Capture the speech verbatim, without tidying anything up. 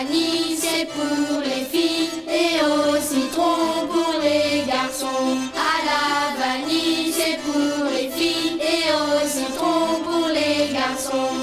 vanille, c'est pour les filles et au citron pour les garçons. À la vanille, c'est pour les filles et au citron pour les garçons.